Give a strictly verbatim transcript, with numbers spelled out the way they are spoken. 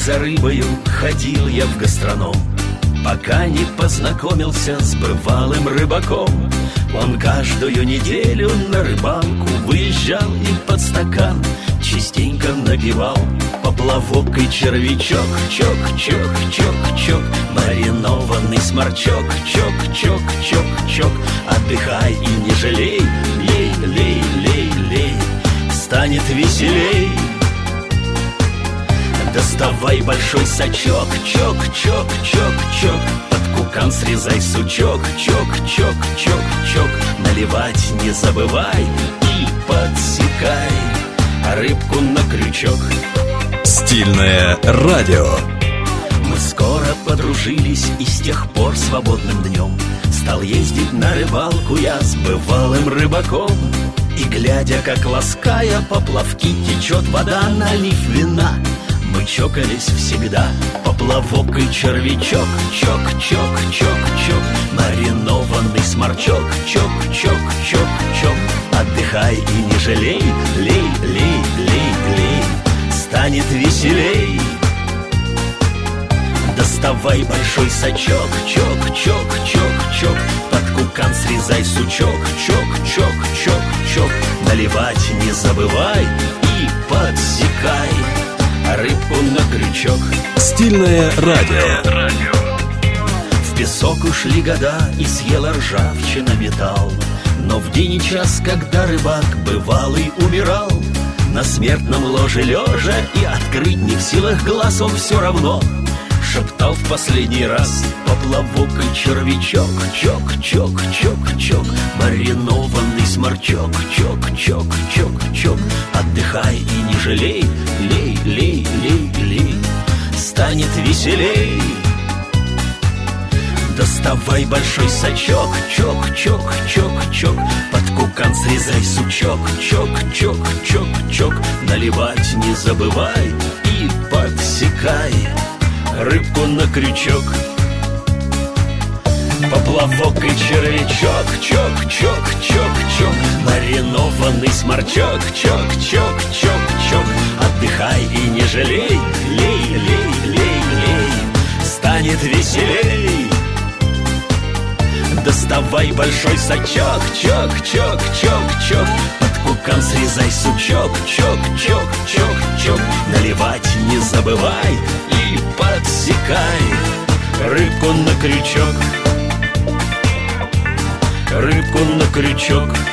за рыбою ходил я в гастроном, пока не познакомился с бывалым рыбаком. Он каждую неделю на рыбалку выезжал и под стакан частенько напивал поплавок и червячок. Чок, чок, чок, чок, маринованный сморчок. Чок, чок, чок, чок, отдыхай и не жалей. Лей, лей, лей, лей, станет веселей. Доставай большой сачок. Чок, чок, чок, чок, под кукан срезай сучок. Чок, чок, чок, чок, наливать не забывай и подсекай рыбку на крючок. Стильное радио. Мы скоро подружились, и с тех пор свободным днем стал ездить на рыбалку я с бывалым рыбаком. И глядя, как лаская поплавки течет вода, налив вина, мы чокались всегда, поплавок и червячок. Чок, чок, чок, чок, маринованный сморчок. Чок, чок, чок, чок, отдыхай и не жалей. Лей, лей, лей, лей, станет веселей. Доставай большой сачок. Чок, чок, чок, чок, под кукан срезай сучок. Чок, чок, чок, чок, наливать не забывай и подсекай рыбку на крючок. Стильное радио. В песок ушли года, и съела ржавчина металл. Но в день и час, когда рыбак бывалый умирал, на смертном ложе лежа и открыть не в силах глаз, он все равно шептал в последний раз поплавок и червячок. Чок, чок, чок, чок, маринованный сморчок. Чок, чок, чок, чок, отдыхай и не жалей. Лей, лей, лей, лей, станет веселей. Доставай большой сачок. Чок, чок, чок, чок, под кукан срезай сучок. Чок, чок, чок, чок, наливать не забывай и подсекай рыбку на крючок. Поплавок и червячок. Чок, чок, чок, чок, маринованный сморчок. Чок, чок, чок, чок, отдыхай и не жалей. Лей, лей, лей, лей, станет веселей. Доставай большой сачок. Чок, чок, чок, чок, под кукан срезай сучок. Чок, чок, чок, чок, наливать не забывай и подсекай рыбку на крючок. Рыбку на крючок.